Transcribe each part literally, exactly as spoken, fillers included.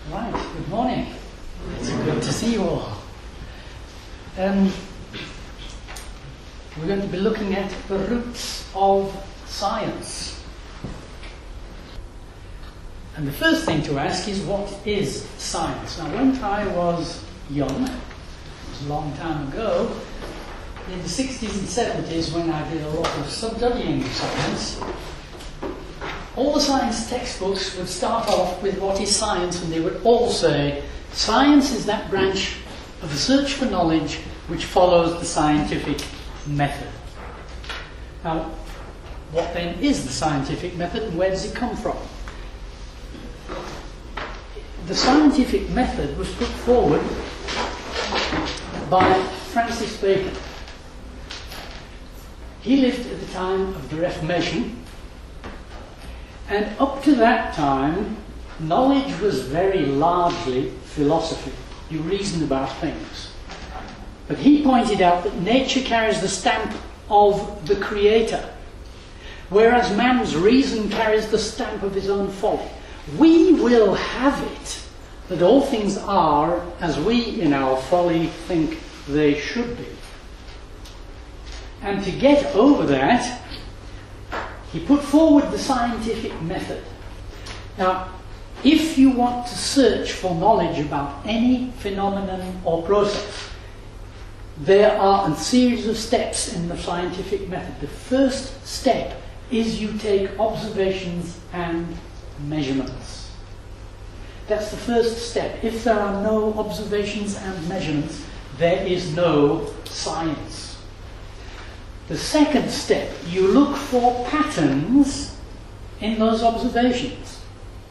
Right, good morning. It's good to see you all. Um, we're going to be looking at the roots of science. And the first thing to ask is, what is science? Now, when I was young, it was a long time ago, in the sixties and seventies, when I did a lot of studying science, all the science textbooks would start off with what is science, and they would all say, science is that branch of the search for knowledge which follows the scientific method. Now, what then is the scientific method, and where does it come from? The scientific method was put forward by Francis Bacon. He lived at the time of the Reformation, and up to that time, knowledge was very largely philosophy. You reasoned about things. But he pointed out that nature carries the stamp of the Creator, whereas man's reason carries the stamp of his own folly. We will have it that all things are as we in our folly think they should be. And to get over that, he put forward the scientific method. Now, if you want to search for knowledge about any phenomenon or process, there are a series of steps in the scientific method. The first step is you take observations and measurements. That's the first step. If there are no observations and measurements, there is no science. The second step, you look for patterns in those observations.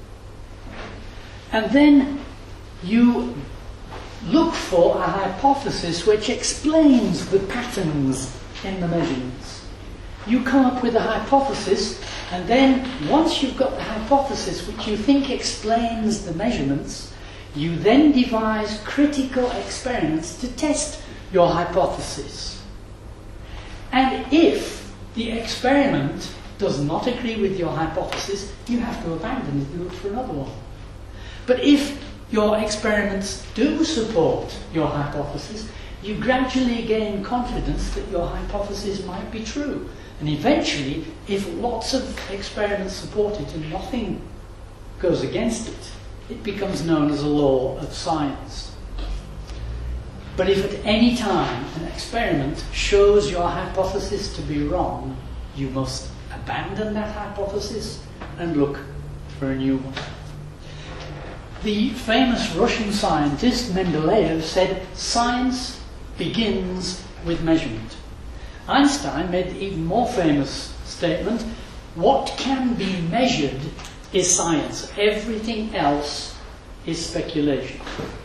And then you look for a hypothesis which explains the patterns in the measurements. You come up with a hypothesis, and then once you've got the hypothesis which you think explains the measurements, you then devise critical experiments to test your hypothesis. And if the experiment does not agree with your hypothesis, you have to abandon it and look for another one. But if your experiments do support your hypothesis, you gradually gain confidence that your hypothesis might be true. And eventually, if lots of experiments support it and nothing goes against it, it becomes known as a law of science. But if at any time an experiment shows your hypothesis to be wrong, you must abandon that hypothesis and look for a new one. The famous Russian scientist Mendeleev said, science begins with measurement. Einstein made the even more famous statement, what can be measured is science. Everything else is speculation.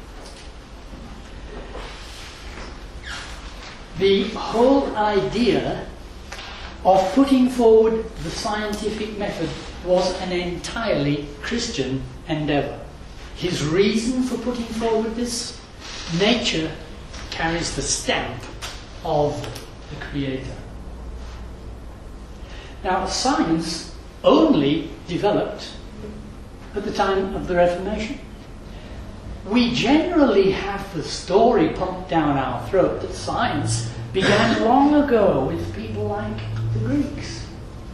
The whole idea of putting forward the scientific method was an entirely Christian endeavour. His reason for putting forward this, nature carries the stamp of the Creator. Now, science only developed at the time of the Reformation. We generally have the story pumped down our throat that science began long ago with people like the Greeks.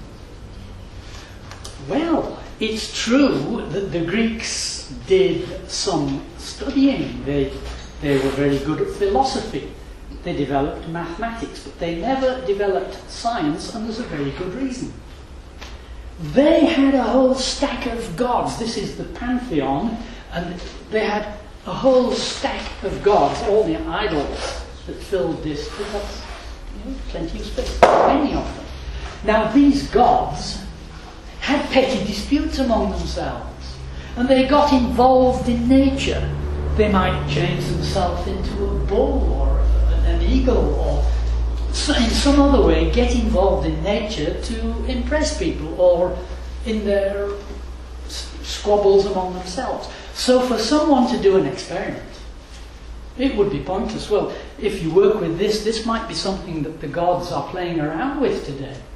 Well, it's true that the Greeks did some studying. They, they were very good at philosophy. They developed mathematics, but they never developed science, and there's a very good reason. They had a whole stack of gods. This is the pantheon, and they had a whole stack of gods, all the idols that filled this, but that's, you know, plenty of space, many of them. Now, these gods had petty disputes among themselves, and they got involved in nature. They might change themselves into a bull or an eagle, or in some other way get involved in nature to impress people, or in their squabbles among themselves. So for someone to do an experiment, it would be pointless. Well, if you work with this, this might be something that the gods are playing around with today.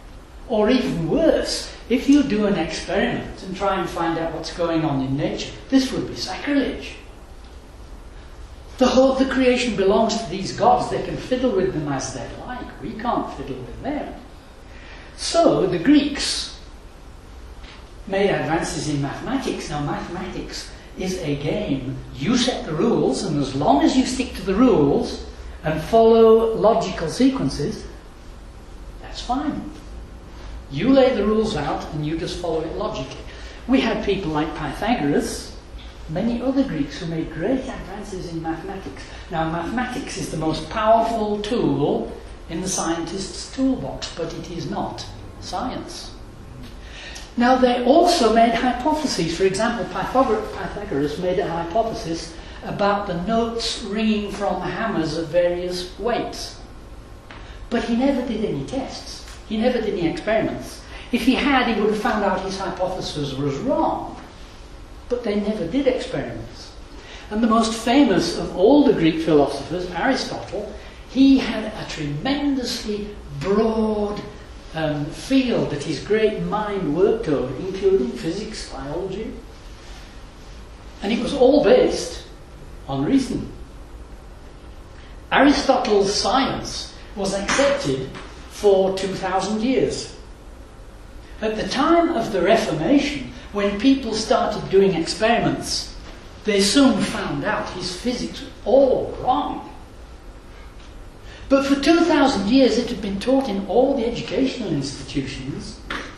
Or even worse, if you do an experiment and try and find out what's going on in nature, this would be sacrilege. The whole of the creation belongs to these gods. They can fiddle with them as they like. We can't fiddle with them. So the Greeks made advances in mathematics. Now mathematics is a game. You set the rules, and as long as you stick to the rules and follow logical sequences, that's fine. You lay the rules out and you just follow it logically. We had people like Pythagoras, many other Greeks who made great advances in mathematics. Now mathematics is the most powerful tool in the scientist's toolbox, but it is not science. Now they also made hypotheses. For example, Pythagoras made a hypothesis about the notes ringing from hammers of various weights. But he never did any tests. He never did any experiments. If he had, he would have found out his hypothesis was wrong. But they never did experiments. And the most famous of all the Greek philosophers, Aristotle, he had a tremendously broad um, field that his great mind worked over, including physics, biology. And it was all based on reason. Aristotle's science was accepted for two thousand years. At the time of the Reformation, when people started doing experiments, they soon found out his physics was all wrong. But for two thousand years it had been taught in all the educational institutions.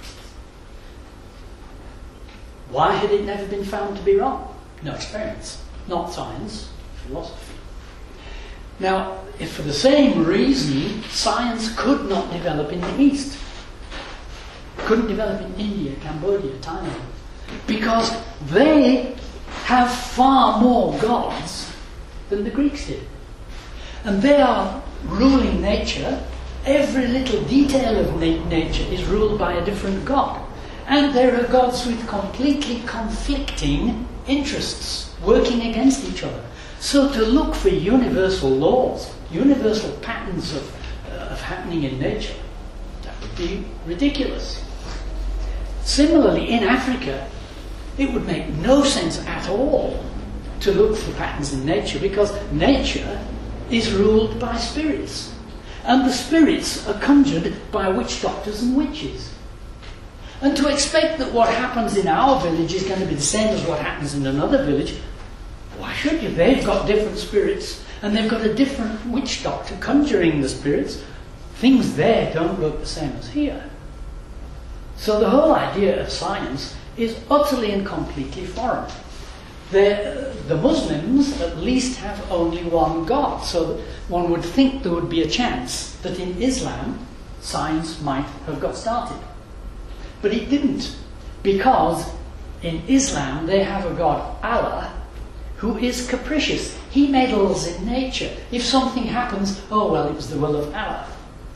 Why had it never been found to be wrong? No experiments, not science, philosophy. Now, if for the same reason, science could not develop in the East, couldn't develop in India, Cambodia, Thailand, because they have far more gods than the Greeks did. And they are ruling nature. Every little detail of na- nature is ruled by a different god. And there are gods with completely conflicting interests, working against each other. So to look for universal laws, universal patterns of, uh, of happening in nature, that would be ridiculous. Similarly, in Africa, it would make no sense at all to look for patterns in nature, because nature is ruled by spirits. And the spirits are conjured by witch doctors and witches. And to expect that what happens in our village is going to be the same as what happens in another village, why should you? They've got different spirits, and they've got a different witch doctor conjuring the spirits. Things there don't work the same as here. So the whole idea of science is utterly and completely foreign. The, the Muslims at least have only one God, so that one would think there would be a chance that in Islam science might have got started. But it didn't, because in Islam they have a God, Allah, who is capricious. He meddles in nature. If something happens, oh well, it was the will of Allah.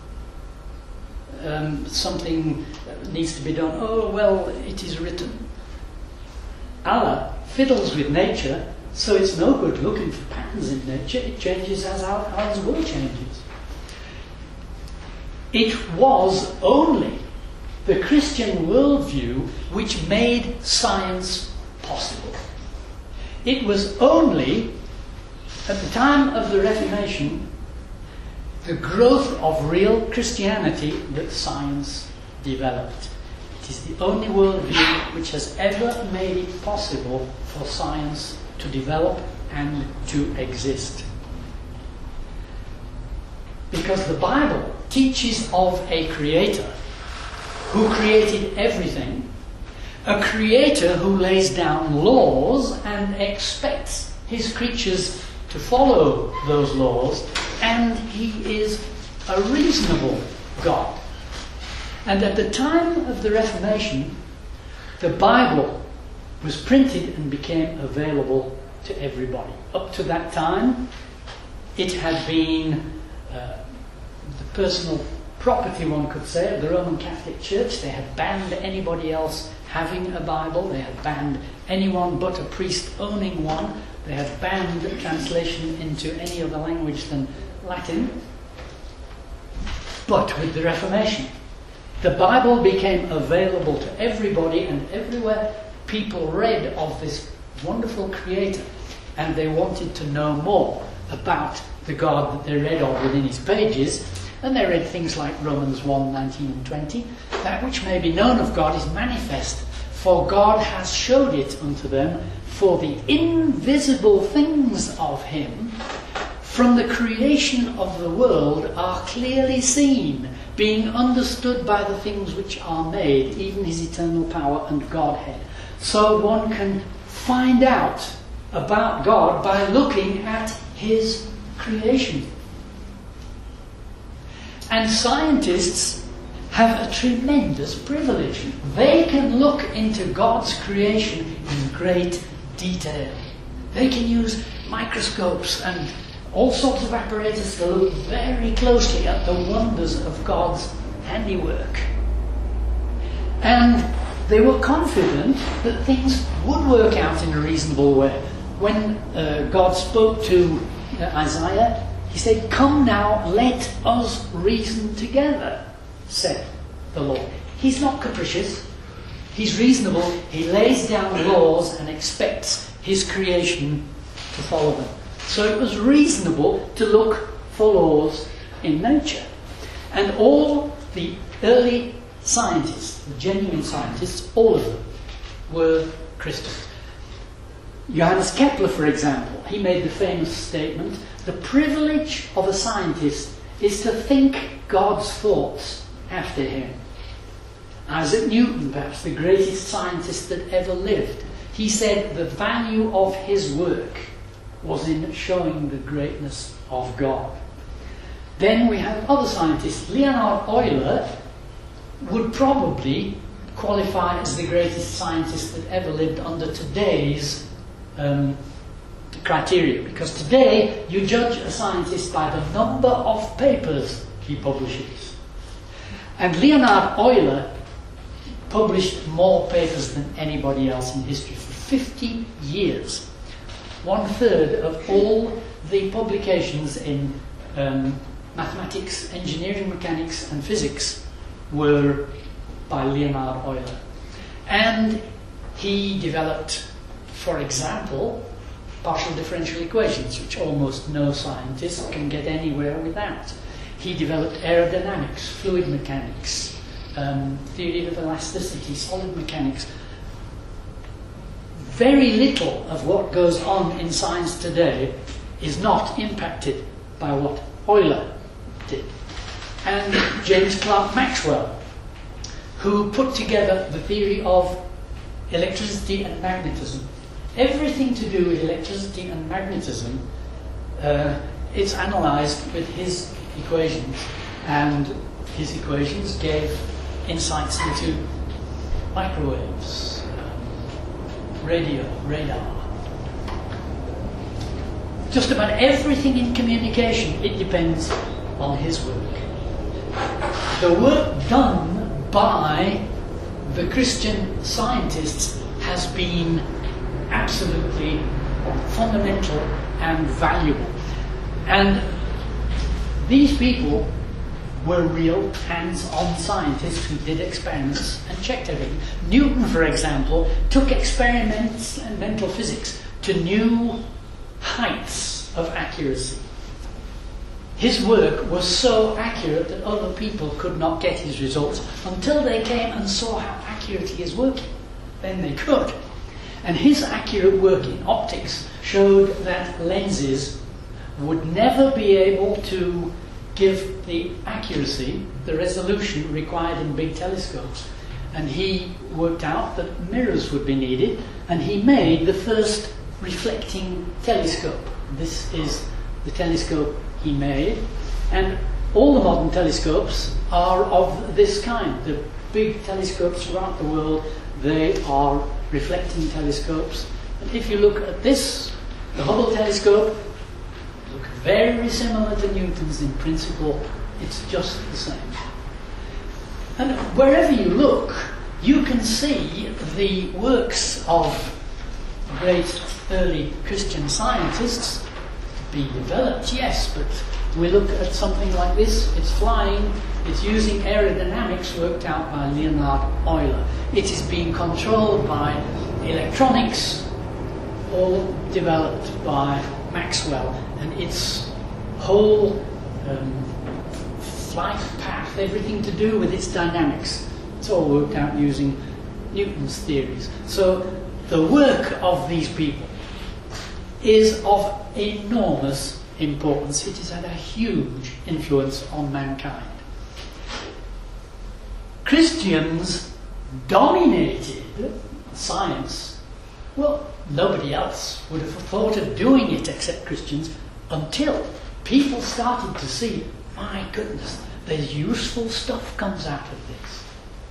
Um, something needs to be done, oh well, it is written. Allah fiddles with nature, so it's no good looking for patterns in nature. It changes as our, our world changes. It was only the Christian worldview which made science possible. It was only, at the time of the Reformation, the growth of real Christianity that science developed. It is the only worldview which has ever made it possible for science to develop and to exist. Because the Bible teaches of a creator who created everything, a creator who lays down laws and expects his creatures to follow those laws, and he is a reasonable God. And at the time of the Reformation, the Bible was printed and became available to everybody. Up to that time, it had been uh, the personal property, one could say, of the Roman Catholic Church. They had banned anybody else having a Bible. They had banned anyone but a priest owning one. They had banned translation into any other language than Latin. But with the Reformation, The Bible became available to everybody, and everywhere people read of this wonderful creator, and they wanted to know more about the God that they read of within his pages. And they read things like Romans one, nineteen and twenty. That which may be known of God is manifest, for God has showed it unto them, for the invisible things of him from the creation of the world are clearly seen, being understood by the things which are made, even his eternal power and Godhead. So one can find out about God by looking at his creation. And scientists have a tremendous privilege. They can look into God's creation in great detail. They can use microscopes and all sorts of apparatus to look very closely at the wonders of God's handiwork. And they were confident that things would work out in a reasonable way. When uh, God spoke to uh, Isaiah, he said, "Come now, let us reason together, said the Lord." He's not capricious. He's reasonable. He lays down laws and expects his creation to follow them. So it was reasonable to look for laws in nature. And all the early scientists, the genuine scientists, all of them, were Christians. Johannes Kepler, for example, he made the famous statement, "The privilege of a scientist is to think God's thoughts after him." Isaac Newton, perhaps the greatest scientist that ever lived, he said the value of his work was in showing the greatness of God. Then we have other scientists. Leonhard Euler would probably qualify as the greatest scientist that ever lived under today's um, criteria, because today you judge a scientist by the number of papers he publishes. And Leonhard Euler published more papers than anybody else in history. For fifty years, one third of all the publications in um, mathematics, engineering, mechanics and physics were by Leonhard Euler. And he developed, for example, partial differential equations, which almost no scientist can get anywhere without. He developed aerodynamics, fluid mechanics, um, theory of elasticity, solid mechanics. Very little of what goes on in science today is not impacted by what Euler did. And James Clerk Maxwell, who put together the theory of electricity and magnetism. Everything to do with electricity and magnetism uh, is analysed with his equations, and his equations gave insights into microwaves, um, radio, radar. Just about everything in communication, it depends on his work. The work done by the Christian scientists has been absolutely fundamental and valuable. And these people were real hands-on scientists who did experiments and checked everything. Newton, for example, took experiments and mental physics to new heights of accuracy. His work was so accurate that other people could not get his results until they came and saw how accurate he is working. Then they could. And his accurate work in optics showed that lenses would never be able to give the accuracy, the resolution required in big telescopes. And he worked out that mirrors would be needed, and he made the first reflecting telescope. This is the telescope he made, and all the modern telescopes are of this kind. The big telescopes throughout the world, they are reflecting telescopes. And if you look at this, the Hubble telescope, look very similar to Newton's in principle. It's just the same. And wherever you look, you can see the works of great early Christian scientists be developed, yes, but We look at something like this. It's flying. It's using aerodynamics worked out by Leonhard Euler. It is being controlled by electronics, all developed by Maxwell. And its whole um, flight path, everything to do with its dynamics, it's all worked out using Newton's theories. So the work of these people is of enormous importance. It has had a huge influence on mankind. Christians dominated science. Well, nobody else would have thought of doing it except Christians until people started to see, my goodness, there's useful stuff comes out of this.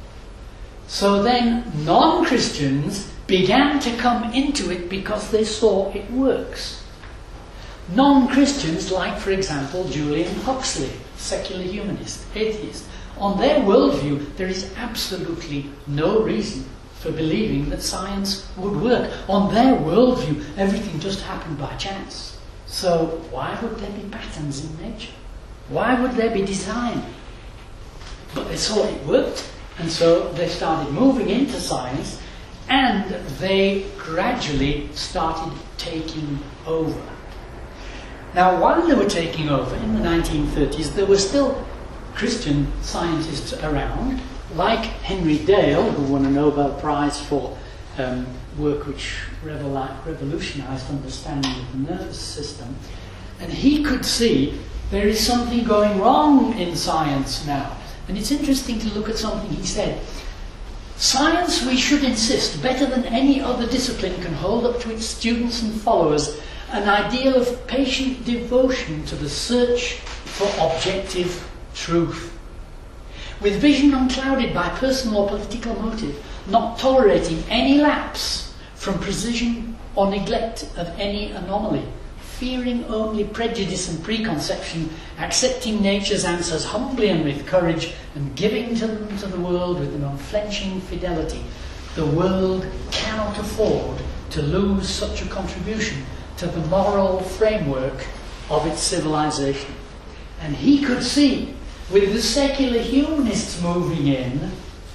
So then non-Christians began to come into it because they saw it works. Non-Christians, like for example Julian Huxley, secular humanist, atheist, on their worldview there is absolutely no reason for believing that science would work. On their worldview everything just happened by chance. So why would there be patterns in nature? Why would there be design? But they saw it worked, and so they started moving into science, and they gradually started taking over. Now, while they were taking over in the nineteen thirties, there were still Christian scientists around, like Henry Dale, who won a Nobel Prize for um, work which revol- revolutionized understanding of the nervous system. And he could see there is something going wrong in science now. And it's interesting to look at something he said. Science, we should insist, better than any other discipline, can hold up to its students and followers an ideal of patient devotion to the search for objective truth. With vision unclouded by personal or political motive, not tolerating any lapse from precision or neglect of any anomaly, fearing only prejudice and preconception, accepting nature's answers humbly and with courage, and giving to them to the world with an unflinching fidelity. The world cannot afford to lose such a contribution to the moral framework of its civilization. And he could see, with the secular humanists moving in,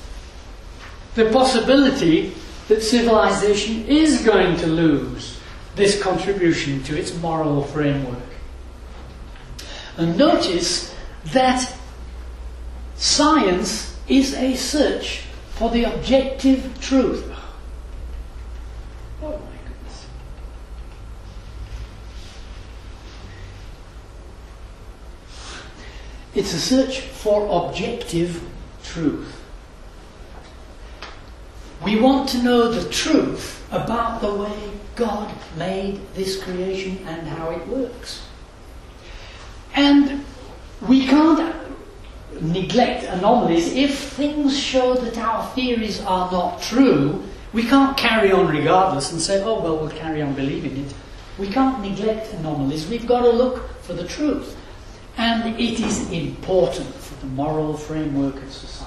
the possibility that civilization is going to lose this contribution to its moral framework. And notice that science is a search for the objective truth. Oh my goodness. It's a search for objective truth. We want to know the truth about the way God made this creation and how it works. And we can't neglect anomalies. If things show that our theories are not true, we can't carry on regardless and say, oh, well, we'll carry on believing it. We can't neglect anomalies. We've got to look for the truth. And it is important for the moral framework of society.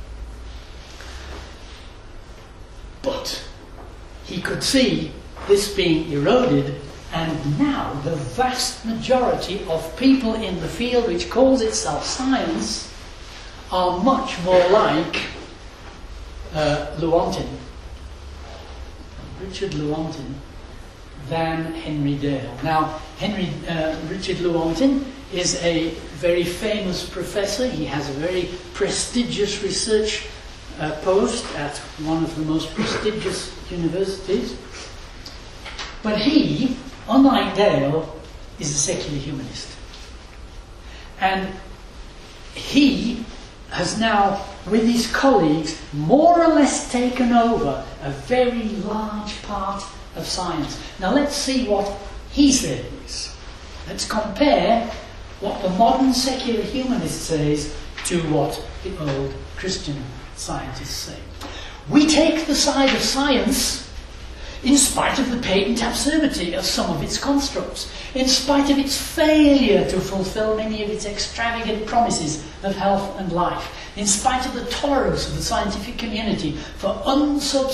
But he could see this being eroded, and now the vast majority of people in the field which calls itself science are much more like uh, Lewontin, Richard Lewontin, than Henry Dale. Now, Henry uh, Richard Lewontin is a very famous professor. He has a very prestigious research uh, post at one of the most prestigious universities. But he, unlike Dale, is a secular humanist. And he has now, with his colleagues, more or less taken over a very large part of science. Now let's see what he says. Let's compare what the modern secular humanist says to what the old Christian scientists say. We take the side of science in spite of the patent absurdity of some of its constructs, in spite of its failure to fulfill many of its extravagant promises of health and life, in spite of the tolerance of the scientific community for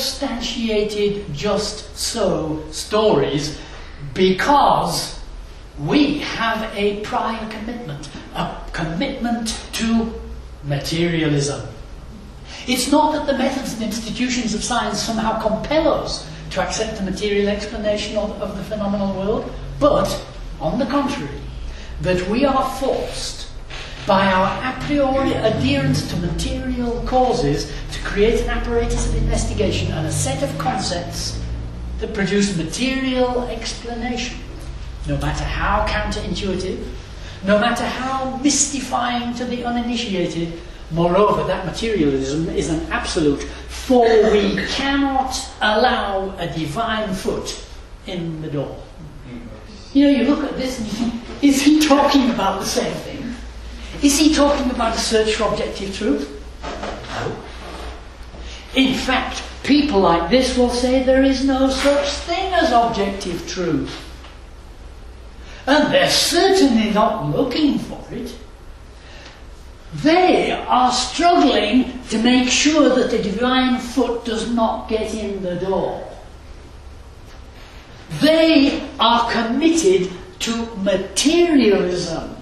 unsubstantiated just so stories, because we have a prior commitment, a commitment to materialism. It's not that the methods and institutions of science somehow compel us to accept the material explanation of, of the phenomenal world, but, on the contrary, that we are forced by our a priori adherence to material causes to create an apparatus of investigation and a set of concepts that produce material explanation, no matter how counterintuitive, no matter how mystifying to the uninitiated. Moreover, that materialism is an absolute, for we cannot allow a divine foot in the door. You know, you look at this and you think, is he talking about the same thing? Is he talking about a search for objective truth? No. In fact, people like this will say there is no such thing as objective truth. And they're certainly not looking for it. They are struggling to make sure that the divine foot does not get in the door. They are committed to materialism.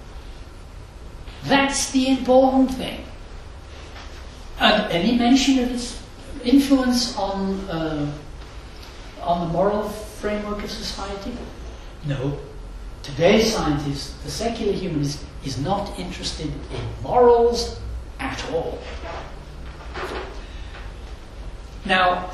That's the important thing. And any mention of its influence on, uh, on the moral framework of society? No. Today's scientist, the secular humanist, is not interested in morals at all. Now,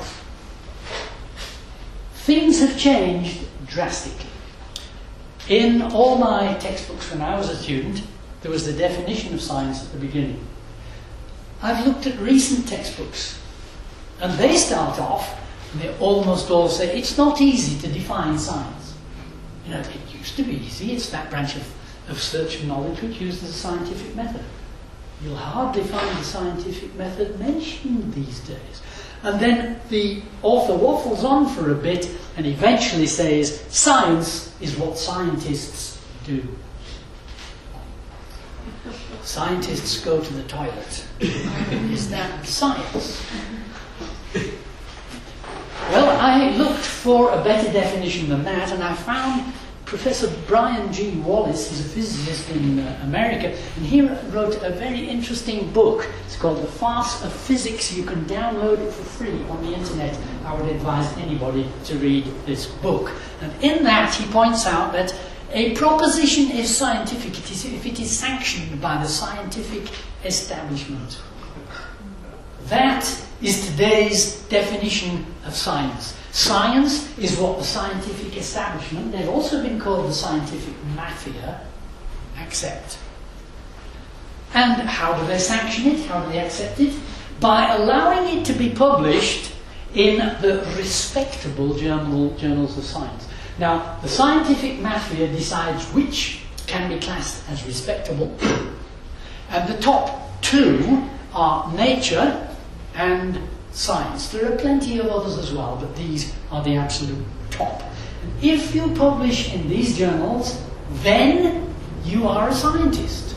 things have changed drastically. In all my textbooks when I was a student, there was the definition of science at the beginning. I've looked at recent textbooks, and they start off, and they almost all say, it's not easy to define science. You know, it used to be easy. It's that branch of, of search and knowledge which uses the scientific method. You'll hardly find the scientific method mentioned these days. And then the author waffles on for a bit and eventually says, science is what scientists do. Scientists go to the toilet. Is that science? Well, I looked for a better definition than that, and I found Professor Brian G. Wallace. He's a physicist in uh, America, and he wrote a very interesting book. It's called The Farce of Physics. You can download it for free on the internet. I would advise anybody to read this book. And in that, he points out that a proposition is scientific if it is sanctioned by the scientific establishment. That is today's definition of science. Science is what the scientific establishment, they've also been called the scientific mafia, accept. And how do they sanction it? How do they accept it? By allowing it to be published in the respectable journal, journals of science. Now, the scientific mafia decides which can be classed as respectable, and the top two are Nature and Science. There are plenty of others as well, but these are the absolute top. And if you publish in these journals, then you are a scientist.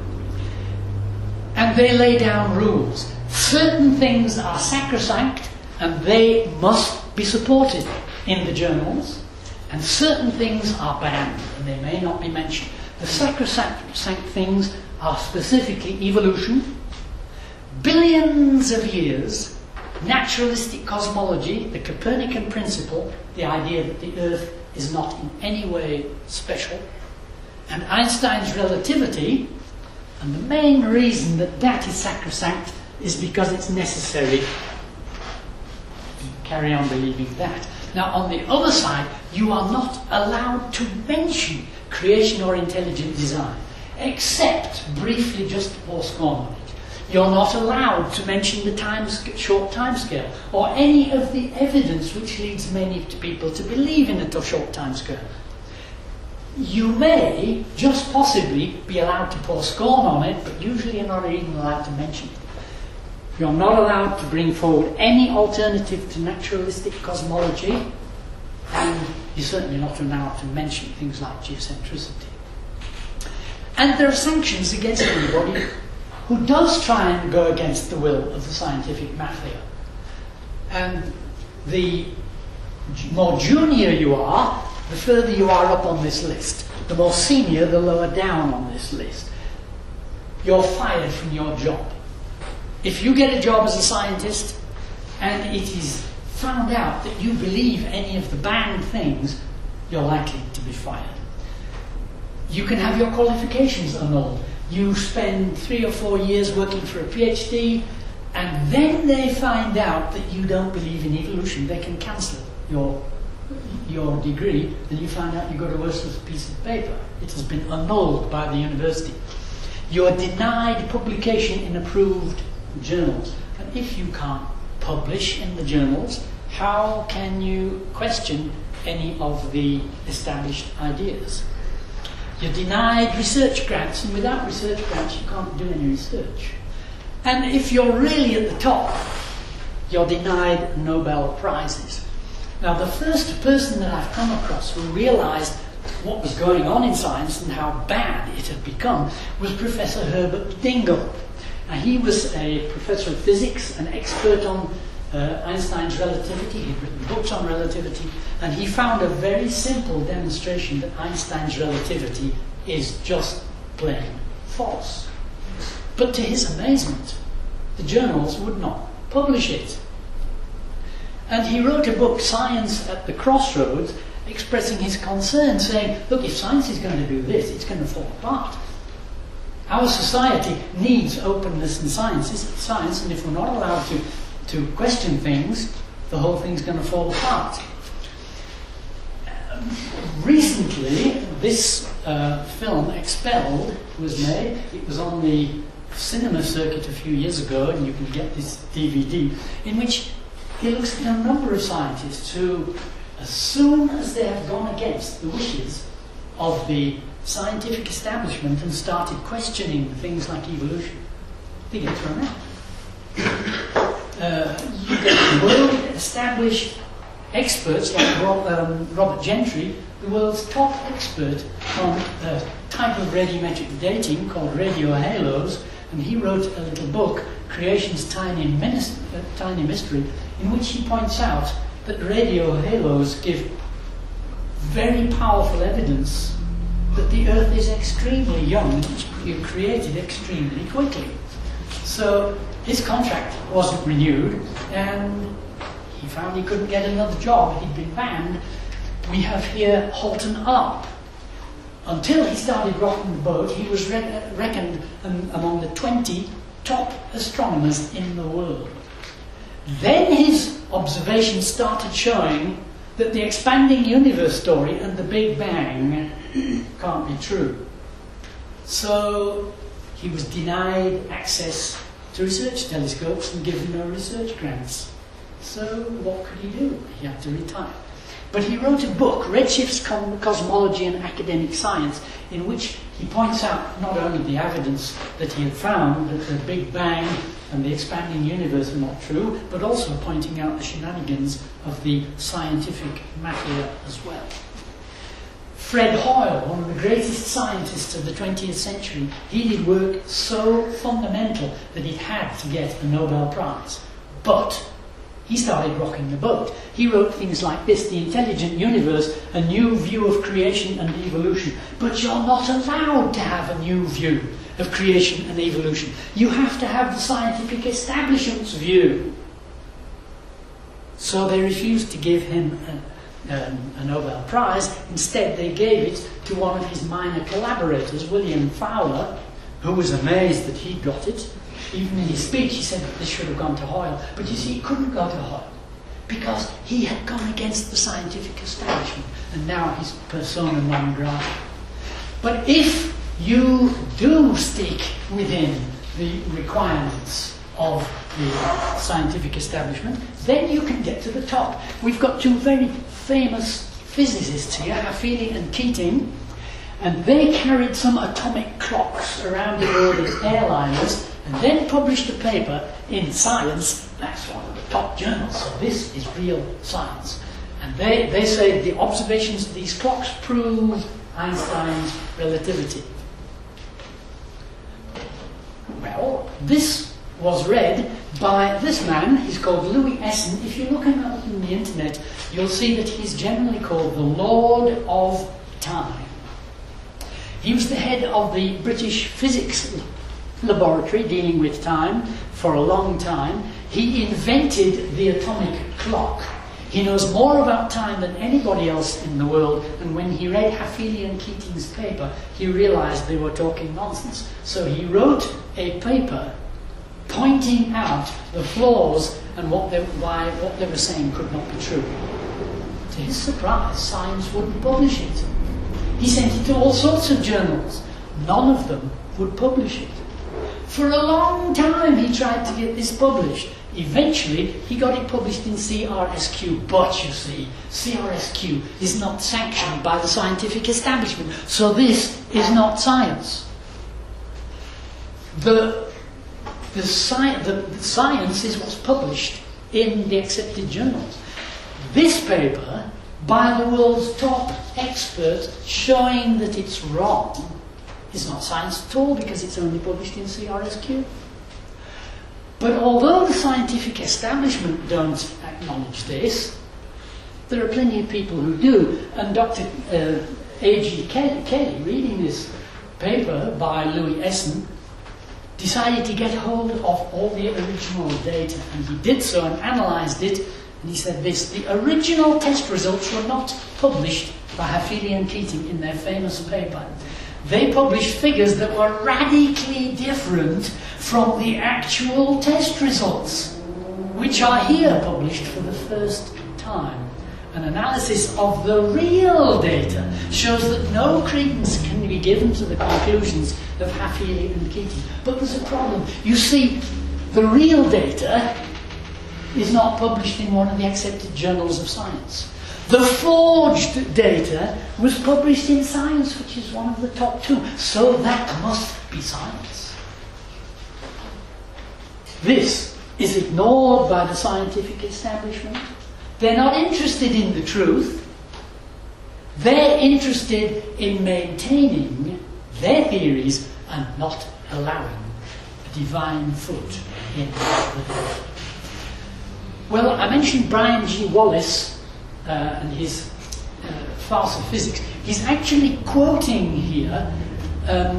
And they lay down rules. Certain things are sacrosanct, and they must be supported in the journals, and certain things are banned, and they may not be mentioned. The sacrosanct things are specifically evolution, billions of years, naturalistic cosmology, the Copernican principle, the idea that the Earth is not in any way special, and Einstein's relativity. And the main reason that that is sacrosanct is because it's necessary to carry on believing that. Now, on the other side, you are not allowed to mention creation or intelligent design, except briefly just to pour scorn on it. You're not allowed to mention the time, short time scale, or any of the evidence which leads many people to believe in a short time scale. You may, just possibly, be allowed to pour scorn on it, but usually you're not even allowed to mention it. You're not allowed to bring forward any alternative to naturalistic cosmology, and you're certainly not allowed to mention things like geocentricity. And there are sanctions against anybody who does try and go against the will of the scientific mafia. And the more junior you are, the further you are up on this list. The more senior, the lower down on this list. You're fired from your job. If you get a job as a scientist and it is found out that you believe any of the banned things, you're likely to be fired. You can have your qualifications annulled. You spend three or four years working for a PhD, and then they find out that you don't believe in evolution. They can cancel your, your degree, and you find out you got a worthless piece of paper. It has been annulled by the university. You are denied publication in approved journals. And if you can't publish in the journals, how can you question any of the established ideas? You're denied research grants, and without research grants you can't do any research. And if you're really at the top, you're denied Nobel Prizes. Now, the first person that I've come across who realized what was going on in science and how bad it had become was Professor Herbert Dingle. Now, he was a professor of physics, an expert on uh, Einstein's relativity. He'd written books on relativity, and he found a very simple demonstration that Einstein's relativity is just plain false. But to his amazement, the journals would not publish it. And he wrote a book, Science at the Crossroads, expressing his concern, saying, look, if science is going to do this, it's going to fall apart. Our society needs openness in science, science, and if we're not allowed to, to question things, the whole thing's going to fall apart. Um, recently, this uh, film, Expelled, was made. It was on the cinema circuit a few years ago, and you can get this D V D, in which he looks at a number of scientists who, as soon as they have gone against the wishes of the scientific establishment and started questioning things like evolution, they get thrown out. Uh, you get world-established experts like Rob, um, Robert Gentry, the world's top expert on a type of radiometric dating called radio halos, and he wrote a little book, Creation's Tiny, Minis- uh, Tiny Mystery, in which he points out that radio halos give very powerful evidence that the Earth is extremely young, you created extremely quickly. So his contract wasn't renewed, and he found he couldn't get another job. He'd been banned. We have here Halton Arp. Until he started rocking the boat, he was re- reckoned um, among the twenty top astronomers in the world. Then his observations started showing that the expanding universe story and the Big Bang can't be true. So he was denied access to research telescopes and given no research grants. So what could he do? He had to retire. But he wrote a book, Redshifts, Cosmology and Academic Science, in which he points out not only the evidence that he had found that the Big Bang and the expanding universe are not true, but also pointing out the shenanigans of the scientific mafia as well. Fred Hoyle, one of the greatest scientists of the twentieth century, he did work so fundamental that he had to get a Nobel Prize. But he started rocking the boat. He wrote things like this: The Intelligent Universe, a new view of creation and evolution. But you're not allowed to have a new view of creation and evolution. You have to have the scientific establishment's view. So they refused to give him a, um, a Nobel Prize. Instead, they gave it to one of his minor collaborators, William Fowler, who was amazed that he got it. Even in his speech, he said that this should have gone to Hoyle. But you see, he couldn't go to Hoyle because he had gone against the scientific establishment, and now he's persona non grata. But if you do stick within the requirements of the scientific establishment, then you can get to the top. We've got two very famous physicists here, Hafele and Keating, and they carried some atomic clocks around in all these airliners, and then published a paper in Science. That's one of the top journals, so this is real science. And they, they say the observations of these clocks prove Einstein's relativity. Well, this was read by this man. He's called Louis Essen. If you look him up on the internet, you'll see that he's generally called the Lord of Time. He was the head of the British Physics Laboratory dealing with time for a long time. He invented the atomic clock. He knows more about time than anybody else in the world, and when he read Halfili and Keating's paper, he realized they were talking nonsense. So he wrote a paper pointing out the flaws and what they, why what they were saying could not be true. To his surprise, Science wouldn't publish it. He sent it to all sorts of journals. None of them would publish it. For a long time he tried to get this published. Eventually he got it published in C R S Q, but you see, C R S Q is not sanctioned by the scientific establishment, so this is not science. The, the, sci the, the science is what's published in the accepted journals. This paper, by the world's top experts, showing that it's wrong, is not science at all because it's only published in C R S Q. But although the scientific establishment don't acknowledge this, there are plenty of people who do. And Doctor Uh, A G Kelly, reading this paper by Louis Essen, decided to get hold of all the original data, and he did so and analysed it, and he said this: the original test results were not published by Halfili and Keating in their famous paper. They published figures that were radically different from the actual test results, which are here published for the first time. An analysis of the real data shows that no credence can be given to the conclusions of Halfili and Keating. But there's a problem. You see, the real data is not published in one of the accepted journals of science. The forged data was published in Science, which is one of the top two. So that must be science. This is ignored by the scientific establishment. They're not interested in the truth. They're interested in maintaining their theories and not allowing a divine foot in the door. Well, I mentioned Brian G. Wallace Uh, and his uh, farce of physics. He's actually quoting here um,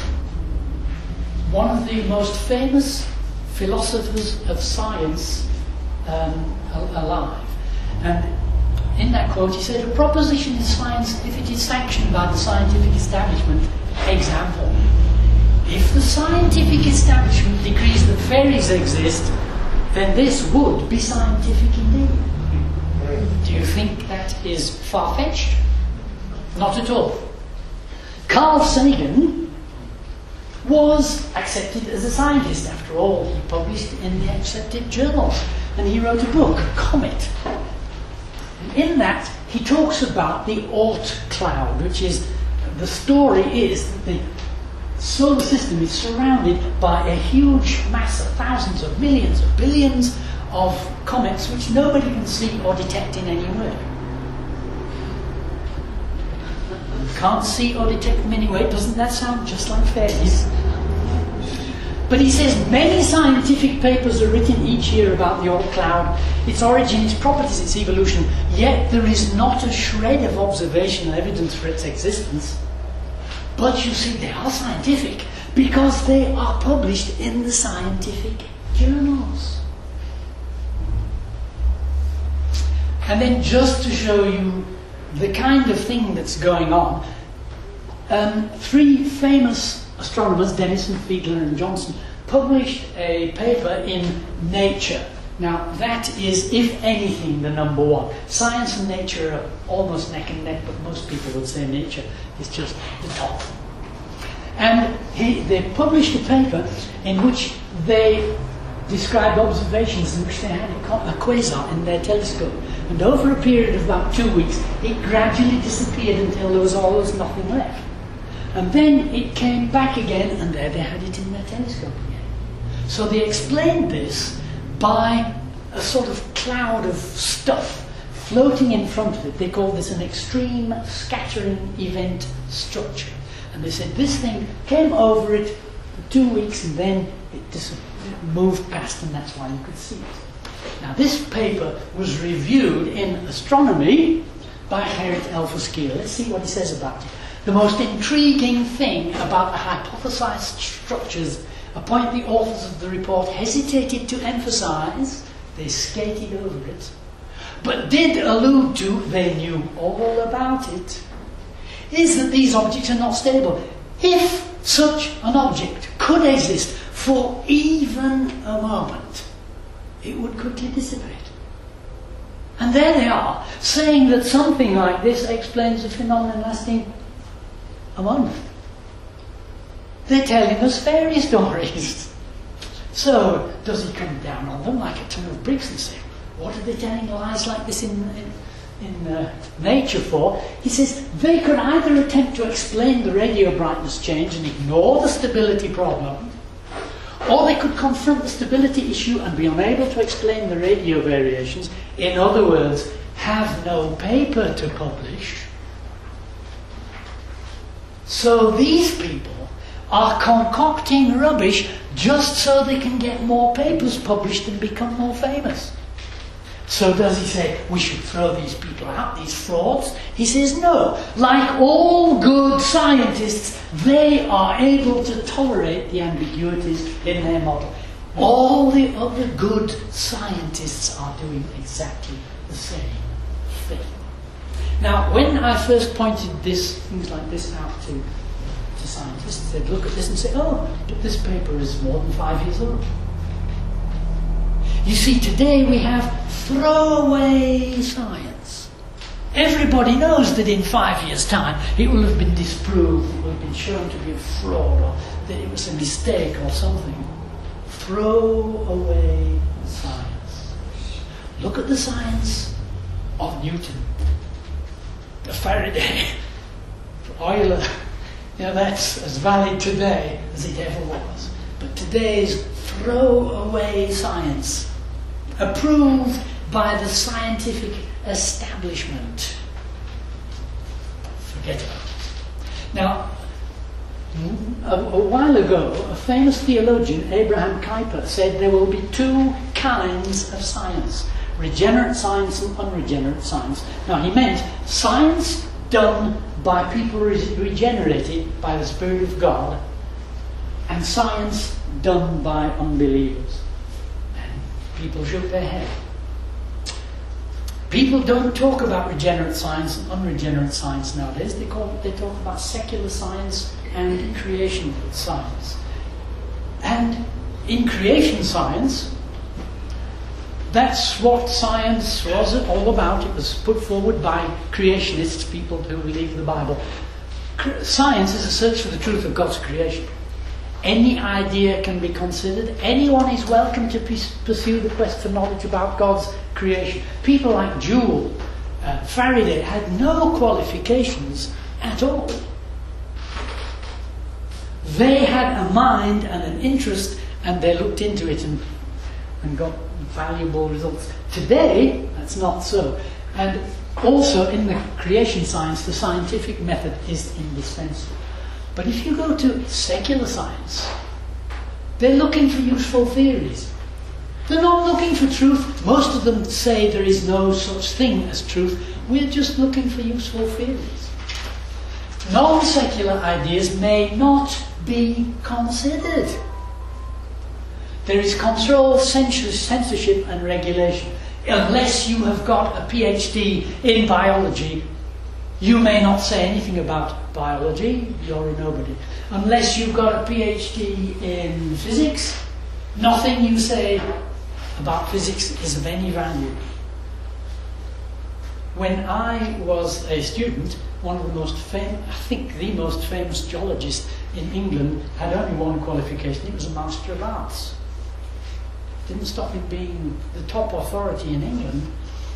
one of the most famous philosophers of science um, alive. And in that quote he said, "A proposition is science if it is sanctioned by the scientific establishment. Example, if the scientific establishment decrees that fairies exist, then this would be scientific indeed." Do you think that is far-fetched? Not at all. Carl Sagan was accepted as a scientist. After all, he published in the accepted journals, and he wrote a book, Comet. And in that, he talks about the Oort cloud, which is, the story is that the solar system is surrounded by a huge mass of thousands of millions of billions of comets which nobody can see or detect in any way. Can't see or detect them anyway. Doesn't that sound just like fairies? But he says many scientific papers are written each year about the Oort cloud, its origin, its properties, its evolution, yet there is not a shred of observational evidence for its existence. But you see, they are scientific because they are published in the scientific journals. And then, just to show you the kind of thing that's going on, um, three famous astronomers, Denison, Fiedler and Johnson, published a paper in Nature. Now that is, if anything, the number one. Science and Nature are almost neck and neck, but most people would say Nature is just the top. And he, they published a paper in which they described observations in which they had a, a quasar in their telescope. And over a period of about two weeks, it gradually disappeared until there was almost nothing left. And then it came back again, and there they had it in their telescope again. So they explained this by a sort of cloud of stuff floating in front of it. They called this an extreme scattering event structure. And they said this thing came over it for two weeks, and then it just moved past, and that's why you could see it. Now this paper was reviewed in Astronomy by Gerrit Elverskiel. Let's see what he says about it. The most intriguing thing about the hypothesized structures, a point the authors of the report hesitated to emphasize, they skated over it, but did allude to, they knew all about it, is that these objects are not stable. If such an object could exist for even a moment, it would quickly dissipate. And there they are, saying that something like this explains a phenomenon lasting a month. They're telling us fairy stories. So, does he come down on them like a ton of bricks and say, what are they telling lies like this in, in, in uh, nature for? He says, they could either attempt to explain the radio brightness change and ignore the stability problem, or they could confront the stability issue and be unable to explain the radio variations. In other words, have no paper to publish. So these people are concocting rubbish just so they can get more papers published and become more famous. So does he say we should throw these people out, these frauds? He says no. Like all good scientists, they are able to tolerate the ambiguities in their model. All the other good scientists are doing exactly the same thing. Now, when I first pointed this, things like this out to, to scientists, they'd look at this and say, oh, but this paper is more than five years old. You see, today we have throwaway science. Everybody knows that in five years' time it will have been disproved, it will have been shown to be a fraud, or that it was a mistake or something. Throwaway science. Look at the science of Newton, the Faraday, Euler. You know, that's as valid today as it ever was. But today's throwaway science, approved by the scientific establishment, forget about it. Now, a, a while ago, a famous theologian, Abraham Kuyper, said there will be two kinds of science: regenerate science and unregenerate science. Now, he meant science done by people re- regenerated by the Spirit of God, and science done by unbelievers. And people shook their head. People don't talk about regenerate science and unregenerate science nowadays. They, call, they talk about secular science and creation science. And in creation science, that's what science was all about. It was put forward by creationists, people who believe the Bible. Science is a search for the truth of God's creation. Any idea can be considered. Anyone is welcome to pursue the quest for knowledge about God's creation. People like Joule, uh, Faraday had no qualifications at all. They had a mind and an interest, and they looked into it and, and got valuable results. Today, that's not so. And also in the creation science, the scientific method is indispensable. But if you go to secular science, they're looking for useful theories. They're not looking for truth. Most of them say there is no such thing as truth. We're just looking for useful theories. Non-secular ideas may not be considered. There is control, censorship and regulation. Unless you have got a PhD in biology, you may not say anything about biology, you're a nobody. Unless you've got a PhD in physics, nothing you say about physics is of any value. When I was a student, one of the most famous, I think the most famous geologist in England had only one qualification. He was a Master of Arts. Didn't stop him being the top authority in England.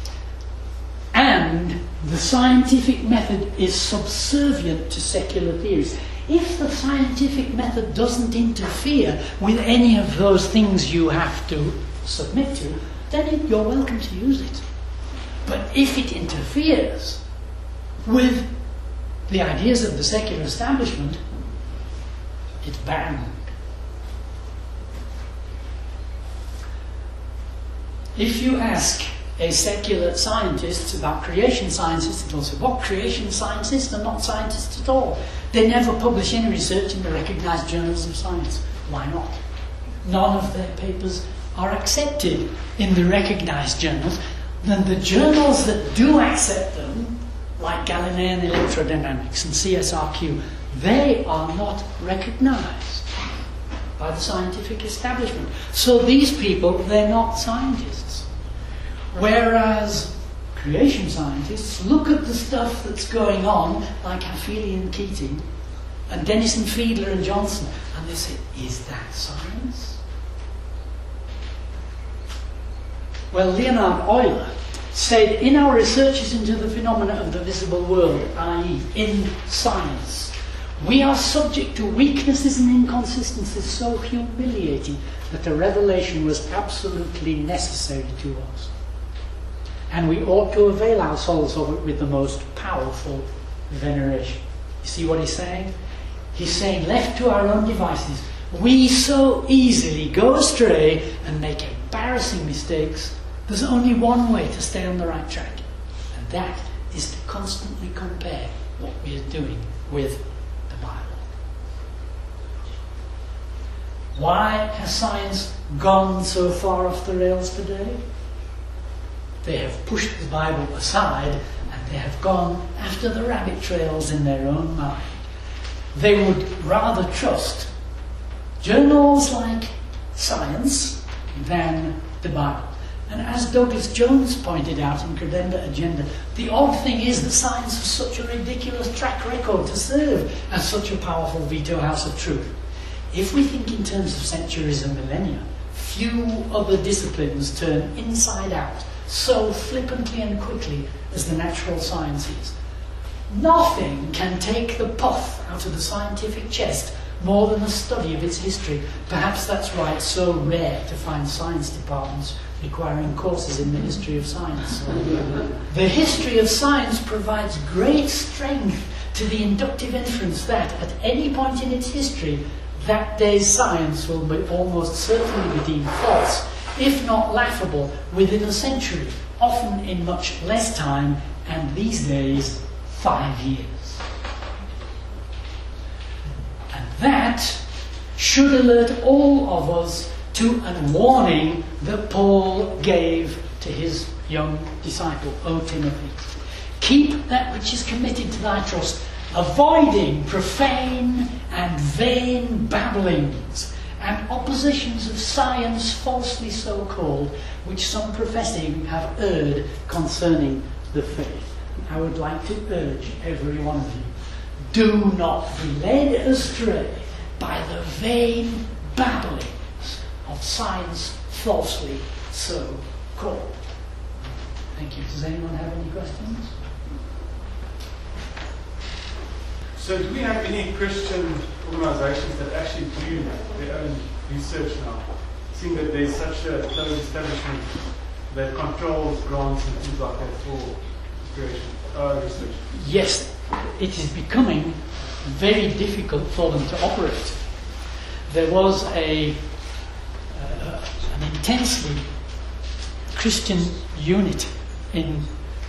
And the scientific method is subservient to secular theories. If the scientific method doesn't interfere with any of those things you have to submit to, then it, you're welcome to use it. But if it interferes with the ideas of the secular establishment, it's banned. If you ask a secular scientist about creation scientists, they'll say, what, creation scientists? They're not scientists at all. They never publish any research in the recognised journals of science. Why not? None of their papers are accepted in the recognised journals. Then the journals that do accept them, like Galilean Electrodynamics and C S R Q, they are not recognised by the scientific establishment. So these people, they're not scientists. Whereas creation scientists look at the stuff that's going on, like Hafele and Keating, and Denison, Fiedler and Johnson, and they say, is that science? Well, Leonhard Euler said, in our researches into the phenomena of the visible world, that is in science, we are subject to weaknesses and inconsistencies so humiliating that a revelation was absolutely necessary to us. And we ought to avail ourselves of it with the most powerful veneration. You see what he's saying? He's saying, left to our own devices, we so easily go astray and make embarrassing mistakes. There's only one way to stay on the right track, and that is to constantly compare what we are doing with the Bible. Why has science gone so far off the rails today? They have pushed the Bible aside and they have gone after the rabbit trails in their own mind. They would rather trust journals like Science than the Bible. And as Douglas Jones pointed out in Credenda Agenda, the odd thing is that science has such a ridiculous track record to serve as such a powerful veto house of truth. If we think in terms of centuries and millennia, few other disciplines turn inside out so flippantly and quickly as the natural sciences. Nothing can take the puff out of the scientific chest more than the study of its history. Perhaps that's why it's so rare to find science departments requiring courses in the history of science. The history of science provides great strength to the inductive inference that, at any point in its history, that day's science will be almost certainly be deemed false, if not laughable, within a century, often in much less time, and these days, five years. And that should alert all of us to a warning that Paul gave to his young disciple, O Timothy. Keep that which is committed to thy trust, avoiding profane and vain babblings and oppositions of science falsely so called, which some professing have erred concerning the faith. I would like to urge every one of you, do not be led astray by the vain babblings of science falsely so called. Thank you. Does anyone have any questions? So do we have any Christian organizations that actually do their own research now? Seeing that there's such a closed establishment that controls grants and things like that for creation, uh, research. Yes, it is becoming very difficult for them to operate. There was a uh, an intensely Christian unit in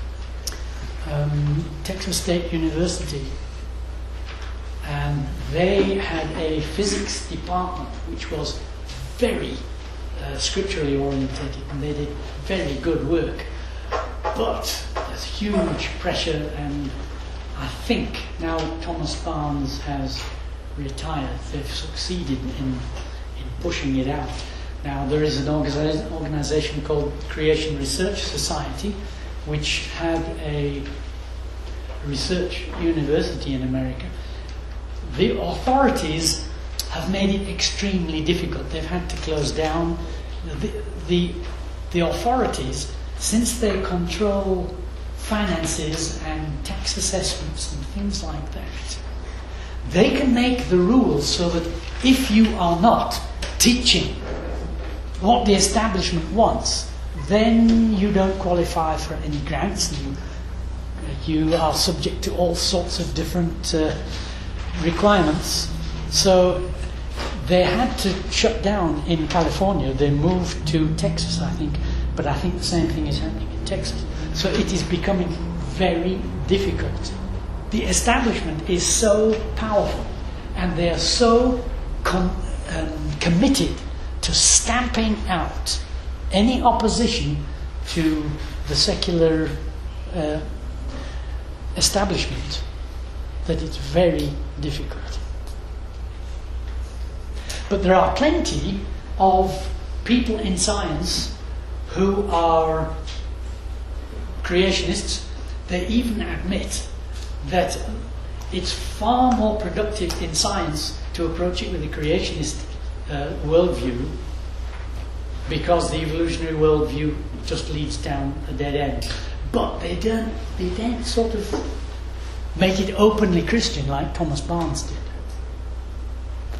um, Texas State University, and they had a physics department which was very uh, scripturally orientated, and they did very good work. But there's huge pressure, and I think now Thomas Barnes has retired, they've succeeded in, in pushing it out. Now there is an organiza- organization called Creation Research Society, which had a research university in America. The authorities have made it extremely difficult. They've had to close down. The, the, the authorities, since they control finances and tax assessments and things like that, they can make the rules so that if you are not teaching what the establishment wants, then you don't qualify for any grants, and you, you are subject to all sorts of different uh, requirements. So they had to shut down in California. They moved to Texas, I think, But I think the same thing is happening in Texas. So it is becoming very difficult. The establishment is so powerful, and they are so com- um, committed to stamping out any opposition to the secular uh, establishment that it's very difficult. But there are plenty of people in science who are creationists. They even admit that it's far more productive in science to approach it with a creationist uh, worldview, because the evolutionary worldview just leads down a dead end. But they don't, they don't sort of make it openly Christian like Thomas Barnes did.